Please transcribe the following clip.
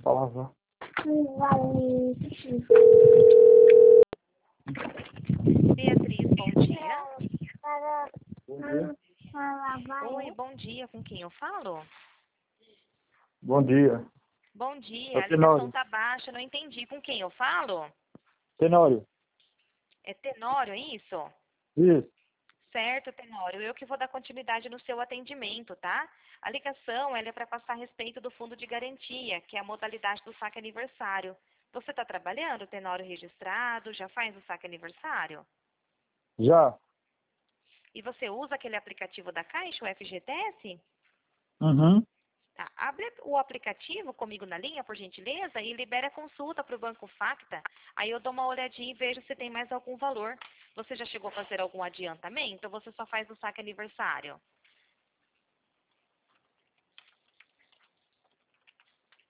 Palavra. Beatriz, bom dia. Bom dia. Oi, bom dia. Com quem eu falo? Bom dia. Bom dia. É A ligação Tenório. tá baixa, não entendi. Com quem eu falo? Tenório. É Tenório, é isso? Isso. Certo, Tenório. Eu que vou dar continuidade no seu atendimento, tá? A ligação ela é para passar a respeito do fundo de garantia, que é a modalidade do saque aniversário. Você está trabalhando, Tenório registrado? Já faz o saque aniversário? Já. E você usa aquele aplicativo da Caixa, o FGTS? Uhum. Tá, abre o aplicativo comigo na linha, por gentileza, e libere a consulta para o Banco Facta. Aí eu dou uma olhadinha e vejo se tem mais algum valor. Você já chegou a fazer algum adiantamento ou você só faz o saque aniversário?